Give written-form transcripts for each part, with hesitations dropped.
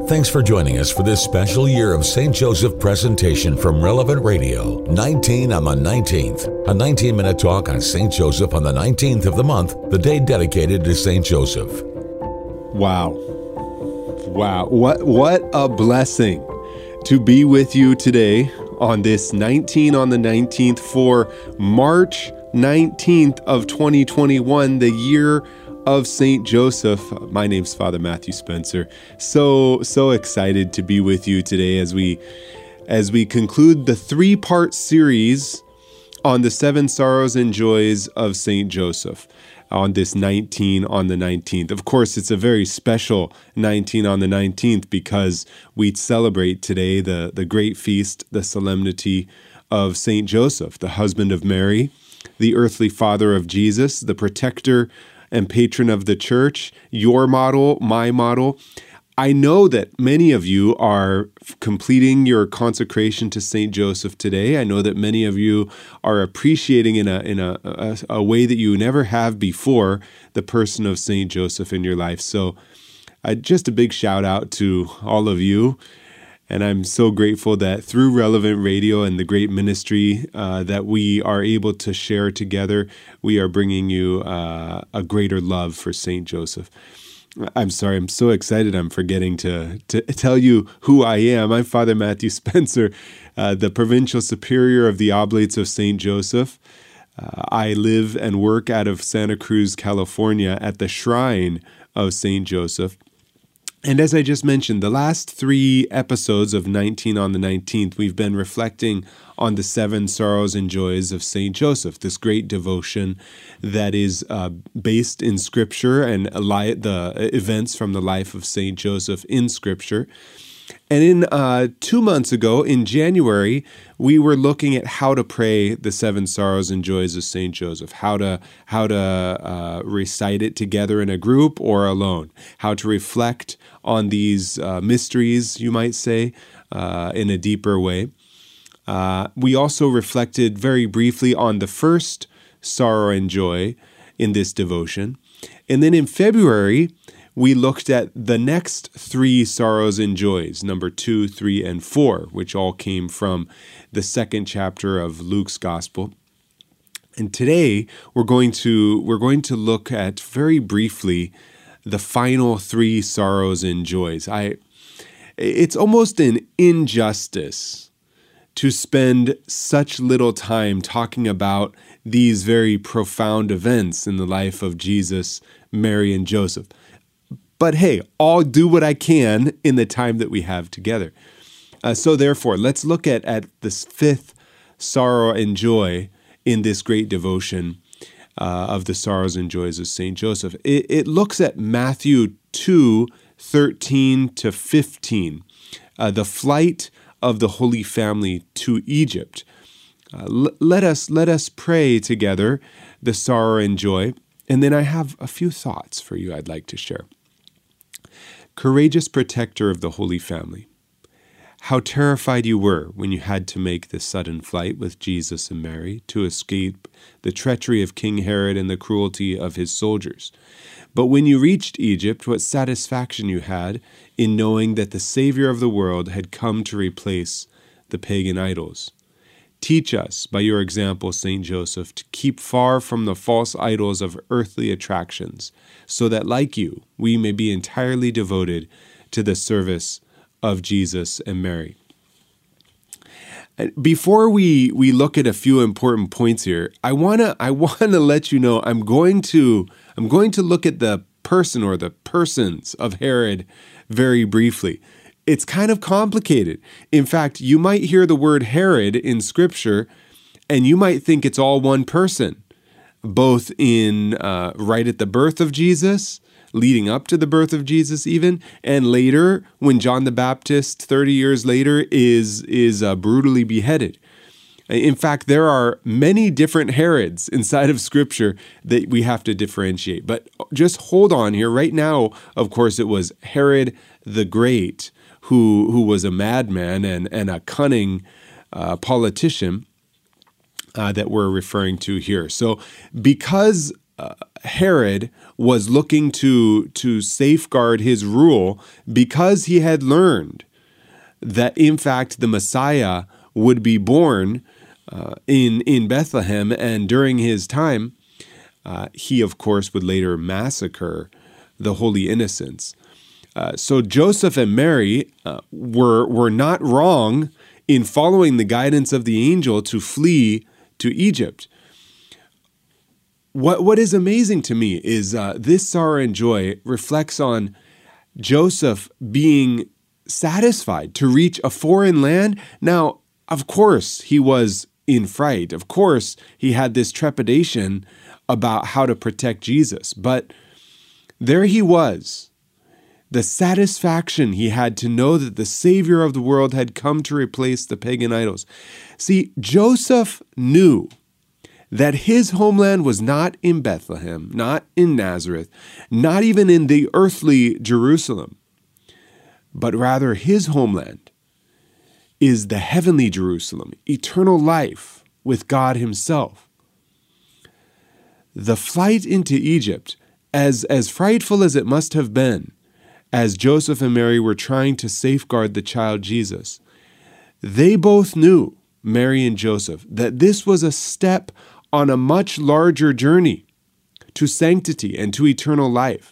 Thanks for joining us for this special year of St. Joseph presentation from Relevant Radio, 19 on the 19th. A 19-minute talk on St. Joseph on the 19th of the month, the day dedicated to St. Joseph. Wow. What a blessing to be with you today on this 19 on the 19th for March 19th of 2021, the year of St. Joseph. My name's Father Matthew Spencer. So excited to be with you today as we conclude the 3-part series on the 7 sorrows and joys of St. Joseph on this 19 on the 19th. Of course, it's a very special 19 on the 19th because we celebrate today the great feast, the solemnity of St. Joseph, the husband of Mary, the earthly father of Jesus, the protector and patron of the church, your model, my model. I know that many of you are completing your consecration to St. Joseph today. I know that many of you are appreciating in a way that you never have before the person of St. Joseph in your life. So just a big shout out to all of you. And I'm so grateful that through Relevant Radio and the great ministry that we are able to share together, we are bringing you a greater love for St. Joseph. I'm sorry, I'm so excited I'm forgetting to tell you who I am. I'm Father Matthew Spencer, the Provincial Superior of the Oblates of St. Joseph. I live and work out of Santa Cruz, California at the Shrine of St. Joseph. And as I just mentioned, the last 3 episodes of 19 on the 19th, we've been reflecting on the 7 sorrows and joys of St. Joseph, this great devotion that is based in Scripture and the events from the life of St. Joseph in Scripture. And in 2 months ago, in January, we were looking at how to pray the 7 sorrows and joys of St. Joseph, how to recite it together in a group or alone, how to reflect on these mysteries, you might say, in a deeper way. We also reflected very briefly on the first sorrow and joy in this devotion. And then in February, we looked at the next 3 sorrows and joys, number 2, 3, and 4, which all came from the 2nd chapter of Luke's Gospel. And today we're going to look at very briefly the final 3 sorrows and joys. It's almost an injustice to spend such little time talking about these very profound events in the life of Jesus, Mary, and Joseph. But hey, I'll do what I can in the time that we have together. So therefore, let's look at this 5th sorrow and joy in this great devotion of the sorrows and joys of St. Joseph. It looks at Matthew 2, 13 to 15, the flight of the Holy Family to Egypt. Let us pray together the sorrow and joy, and then I have a few thoughts for you I'd like to share. Courageous protector of the Holy Family, how terrified you were when you had to make this sudden flight with Jesus and Mary to escape the treachery of King Herod and the cruelty of his soldiers. But when you reached Egypt, what satisfaction you had in knowing that the Savior of the world had come to replace the pagan idols. Teach us, by your example, St. Joseph, to keep far from the false idols of earthly attractions, so that, like you, we may be entirely devoted to the service of Jesus and Mary. Before we look at a few important points here, I wanna let you know I'm going to look at the person or the persons of Herod very briefly. It's kind of complicated. In fact, you might hear the word Herod in Scripture, and you might think it's all one person, both in right at the birth of Jesus, leading up to the birth of Jesus even, and later when John the Baptist, 30 years later, is brutally beheaded. In fact, there are many different Herods inside of Scripture that we have to differentiate. But just hold on here. Right now, of course, it was Herod the Great, who was a madman and a cunning politician that we're referring to here. So because Herod was looking to safeguard his rule because he had learned that, in fact, the Messiah would be born in Bethlehem, and during his time, he, of course, would later massacre the holy innocents. So Joseph and Mary were not wrong in following the guidance of the angel to flee to Egypt. What is amazing to me is this sorrow and joy reflects on Joseph being satisfied to reach a foreign land. Now, of course, he was in fright. Of course, he had this trepidation about how to protect Jesus. But there he was. The satisfaction he had to know that the Savior of the world had come to replace the pagan idols. See, Joseph knew that his homeland was not in Bethlehem, not in Nazareth, not even in the earthly Jerusalem, but rather his homeland is the heavenly Jerusalem, eternal life with God himself. The flight into Egypt, as frightful as it must have been, as Joseph and Mary were trying to safeguard the child Jesus, they both knew, Mary and Joseph, that this was a step on a much larger journey to sanctity and to eternal life.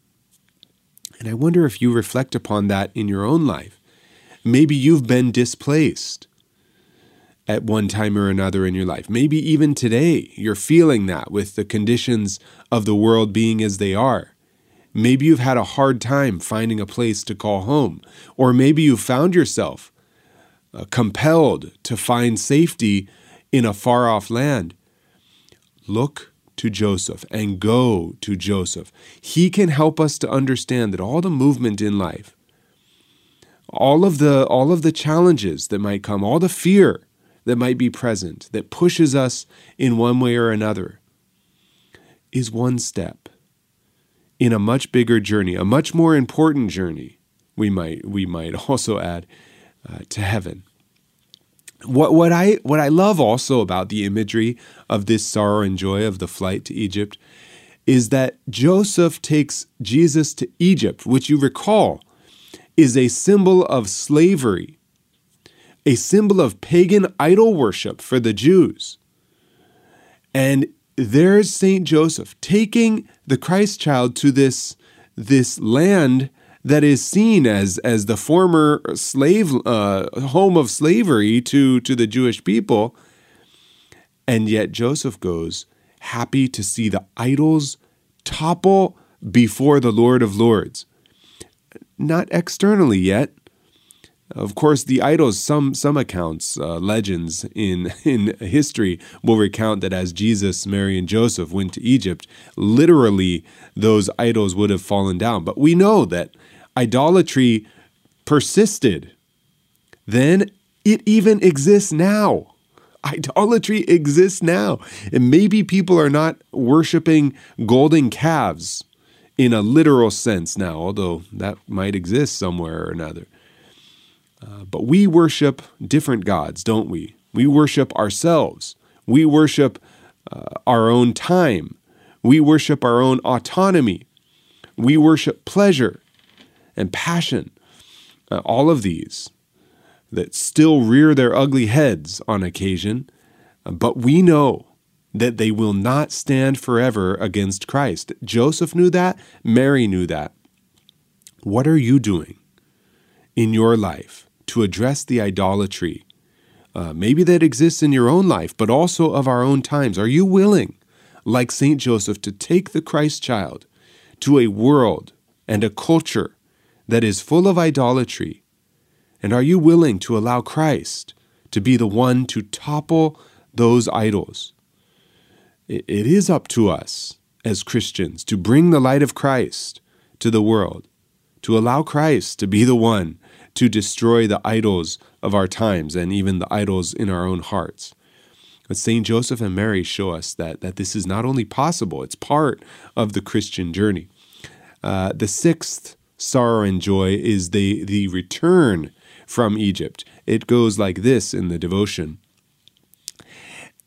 And I wonder if you reflect upon that in your own life. Maybe you've been displaced at one time or another in your life. Maybe even today you're feeling that with the conditions of the world being as they are. Maybe you've had a hard time finding a place to call home, or maybe you found yourself compelled to find safety in a far-off land. Look to Joseph and go to Joseph. He can help us to understand that all the movement in life, all of the challenges that might come, all the fear that might be present, that pushes us in one way or another, is one step in a much bigger journey, a much more important journey, we might also add, to heaven. What I love also about the imagery of this sorrow and joy of the flight to Egypt is that Joseph takes Jesus to Egypt, which you recall is a symbol of slavery, a symbol of pagan idol worship for the Jews. And there's Saint Joseph taking the Christ child to this land that is seen as the former slave home of slavery to the Jewish people. And yet Joseph goes happy to see the idols topple before the Lord of Lords. Not externally yet. Of course, the idols, some accounts, legends in history will recount that as Jesus, Mary, and Joseph went to Egypt, literally those idols would have fallen down. But we know that idolatry persisted. Then it even exists now. Idolatry exists now. And maybe people are not worshiping golden calves in a literal sense now, although that might exist somewhere or another. But we worship different gods, don't we? We worship ourselves. We worship our own time. We worship our own autonomy. We worship pleasure and passion. All of these that still rear their ugly heads on occasion, but we know that they will not stand forever against Christ. Joseph knew that. Mary knew that. What are you doing in your life to address the idolatry, maybe that exists in your own life, but also of our own times? Are you willing, like Saint Joseph, to take the Christ child to a world and a culture that is full of idolatry? And are you willing to allow Christ to be the one to topple those idols? It is up to us as Christians to bring the light of Christ to the world, to allow Christ to be the one to destroy the idols of our times and even the idols in our own hearts. But St. Joseph and Mary show us that this is not only possible, it's part of the Christian journey. The sixth sorrow and joy is the return from Egypt. It goes like this in the devotion.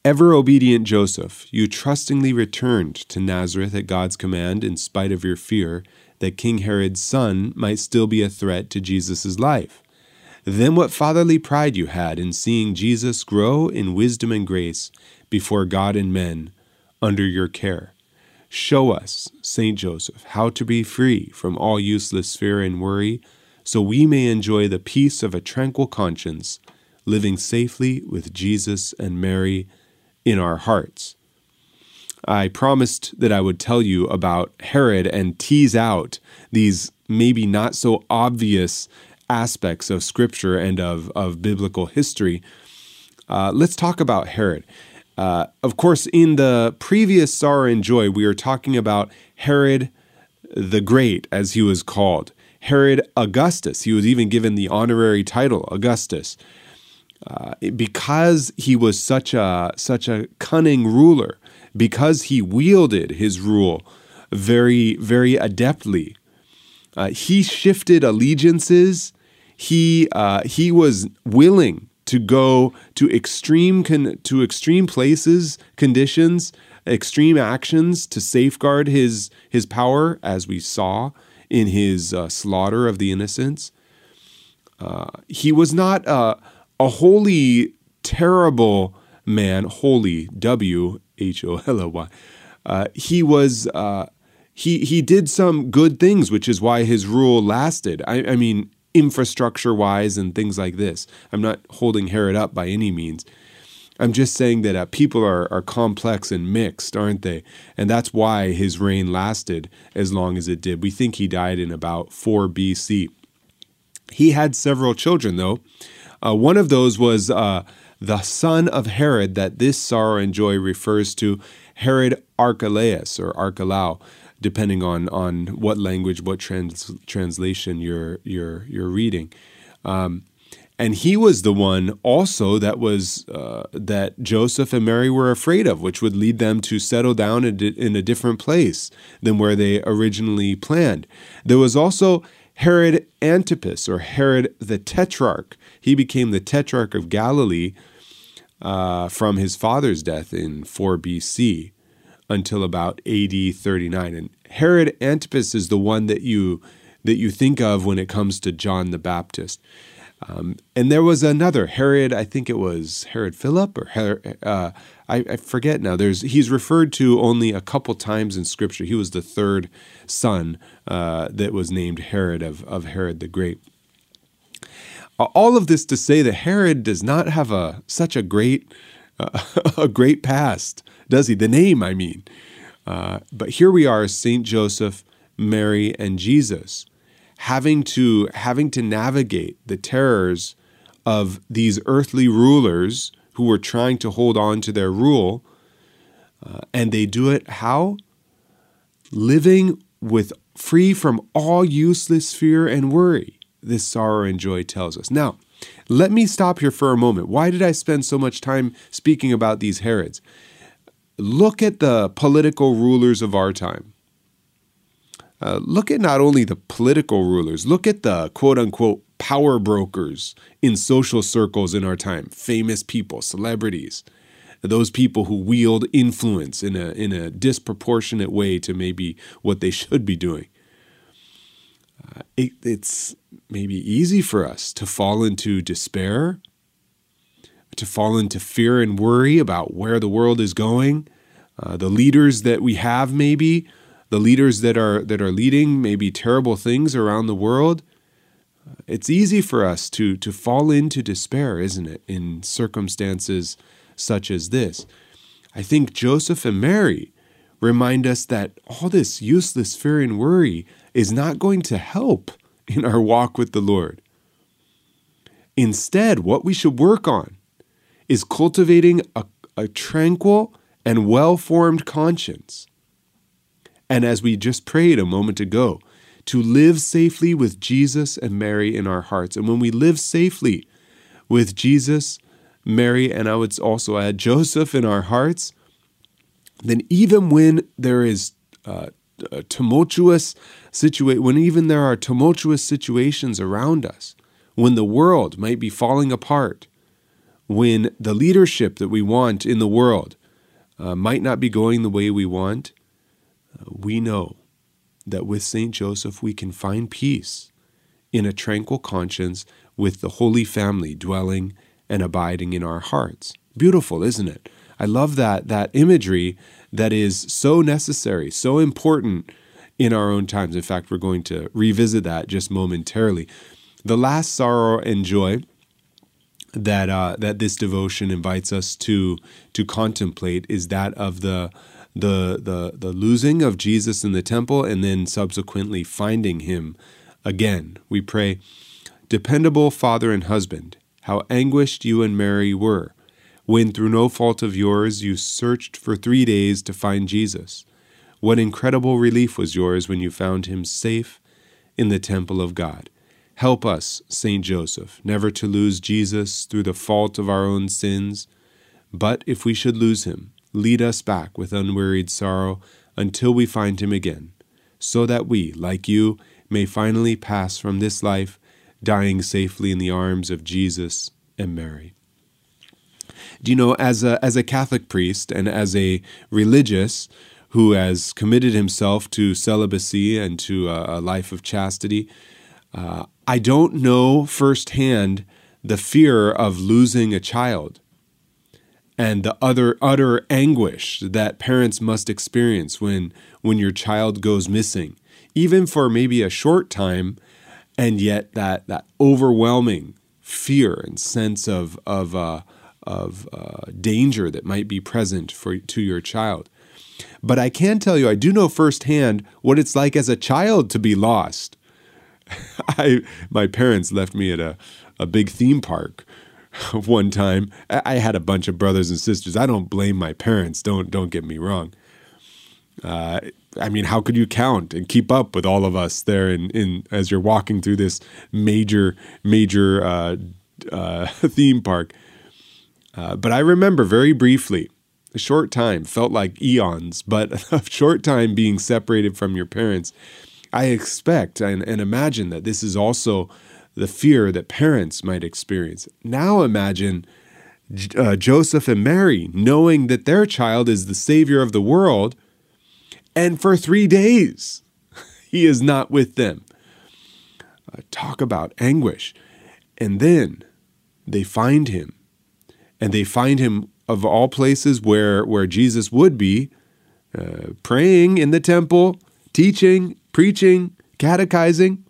Ever obedient Joseph, you trustingly returned to Nazareth at God's command in spite of your fear that King Herod's son might still be a threat to Jesus' life. Then what fatherly pride you had in seeing Jesus grow in wisdom and grace before God and men under your care. Show us, Saint Joseph, how to be free from all useless fear and worry, so we may enjoy the peace of a tranquil conscience, living safely with Jesus and Mary in our hearts. I promised that I would tell you about Herod and tease out these maybe not so obvious aspects of Scripture and of biblical history. Let's talk about Herod. Of course, in the previous Sorrow and Joy, we were talking about Herod the Great, as he was called. Herod Augustus. He was even given the honorary title Augustus. Because he was such a cunning ruler, because he wielded his rule very, very adeptly, he shifted allegiances. He was willing to go to extreme places, conditions, extreme actions to safeguard his power, as we saw in his slaughter of the innocents. He was not a wholly terrible man, holy, W-H-O-L-L-Y. He did some good things, which is why his rule lasted. I mean, infrastructure-wise and things like this. I'm not holding Herod up by any means. I'm just saying that people are complex and mixed, aren't they? And that's why his reign lasted as long as it did. We think he died in about 4 BC. He had several children, though. One of those was the son of Herod that this Sorrow and Joy refers to, Herod Archelaus or Archelao, depending on what language, what translation you're reading. And he was the one also that Joseph and Mary were afraid of, which would lead them to settle down in a different place than where they originally planned. There was also Herod Antipas, or Herod the Tetrarch. He became the Tetrarch of Galilee from his father's death in 4 BC until about AD 39. And Herod Antipas is the one that you think of when it comes to John the Baptist. And there was another Herod, I think it was Herod Philip or Herod, I forget now. He's referred to only a couple times in Scripture. He was the third son that was named Herod of Herod the Great. All of this to say that Herod does not have such a great past, does he? The name, I mean. But here we are, Saint Joseph, Mary, and Jesus, having to navigate the terrors of these earthly rulers who were trying to hold on to their rule, and they do it how? Living free from all useless fear and worry, this Sorrow and Joy tells us. Now, let me stop here for a moment. Why did I spend so much time speaking about these Herods? Look at the political rulers of our time. Look at not only the political rulers, look at the quote-unquote power brokers in social circles in our time, famous people, celebrities, those people who wield influence in a disproportionate way to maybe what they should be doing. It's maybe easy for us to fall into despair, to fall into fear and worry about where the world is going. The leaders that we have, maybe the leaders that are leading maybe terrible things around the world. It's easy for us to fall into despair, isn't it, in circumstances such as this. I think Joseph and Mary remind us that all this useless fear and worry is not going to help in our walk with the Lord. Instead, what we should work on is cultivating a tranquil and well-formed conscience. And as we just prayed a moment ago, to live safely with Jesus and Mary in our hearts. And when we live safely with Jesus, Mary, and I would also add Joseph in our hearts, then even when there is when even there are tumultuous situations around us, when the world might be falling apart, when the leadership that we want in the world might not be going the way we want, we know that with St. Joseph we can find peace in a tranquil conscience with the Holy Family dwelling and abiding in our hearts. Beautiful, isn't it? I love that imagery that is so necessary, so important in our own times. In fact, we're going to revisit that just momentarily. The last sorrow and joy that this devotion invites us to contemplate is that of the losing of Jesus in the temple and then subsequently finding him again. We pray, dependable Father and husband, how anguished you and Mary were when through no fault of yours you searched for 3 days to find Jesus. What incredible relief was yours when you found him safe in the temple of God. Help us, Saint Joseph, never to lose Jesus through the fault of our own sins, but if we should lose him, lead us back with unwearied sorrow until we find him again, so that we, like you, may finally pass from this life, dying safely in the arms of Jesus and Mary. Do you know, as a Catholic priest and as a religious who has committed himself to celibacy and to a life of chastity, I don't know firsthand the fear of losing a child and the utter anguish that parents must experience when your child goes missing, even for maybe a short time, and yet that overwhelming fear and sense of danger that might be present to your child. But I can tell you, I do know firsthand what it's like as a child to be lost. My parents left me at a big theme park one time. I had a bunch of brothers and sisters. I don't blame my parents. Don't get me wrong. I mean, how could you count and keep up with all of us there in as you're walking through this major theme park? But I remember very briefly, a short time, felt like eons, but a short time being separated from your parents. I expect and imagine that this is also the fear that parents might experience. Now imagine Joseph and Mary knowing that their child is the Savior of the world, and for 3 days he is not with them. Talk about anguish. And then they find him. And they find him, of all places, where Jesus would be, praying in the temple, teaching, preaching, catechizing.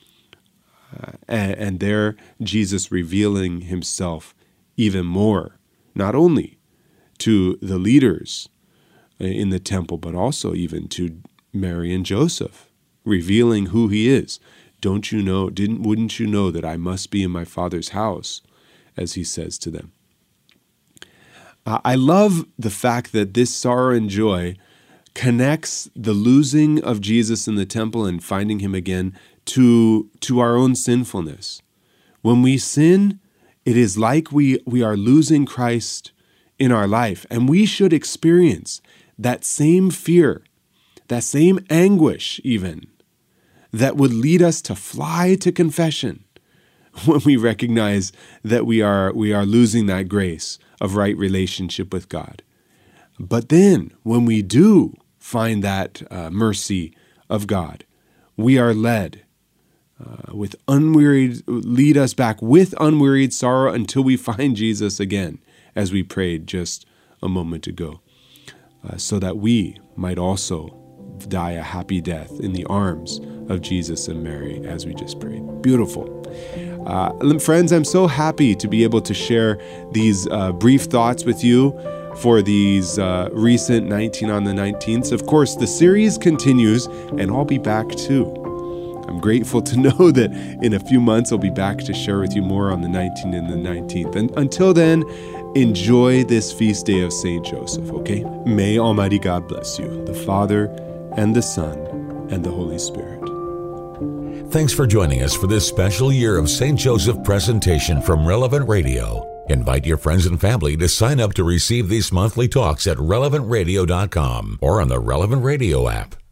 And there Jesus revealing himself even more, not only to the leaders in the temple, but also even to Mary and Joseph, revealing who he is. Wouldn't you know that I must be in my Father's house, as he says to them. I love the fact that this sorrow and joy connects the losing of Jesus in the temple and finding him again to our own sinfulness. When we sin, it is like we are losing Christ in our life, and we should experience that same fear, that same anguish even, that would lead us to fly to confession when we recognize that we are losing that grace of right relationship with God. But then, when we do find that mercy of God, we are led lead us back with unwearied sorrow until we find Jesus again, as we prayed just a moment ago, so that we might also die a happy death in the arms of Jesus and Mary, as we just prayed. Beautiful. Friends, I'm so happy to be able to share these brief thoughts with you for these recent 19 on the 19th. Of course, the series continues, and I'll be back too. I'm grateful to know that in a few months I'll be back to share with you more on the 19th and the 19th. And until then, enjoy this feast day of St. Joseph, okay? May Almighty God bless you, the Father and the Son and the Holy Spirit. Thanks for joining us for this special year of St. Joseph presentation from Relevant Radio. Invite your friends and family to sign up to receive these monthly talks at relevantradio.com or on the Relevant Radio app.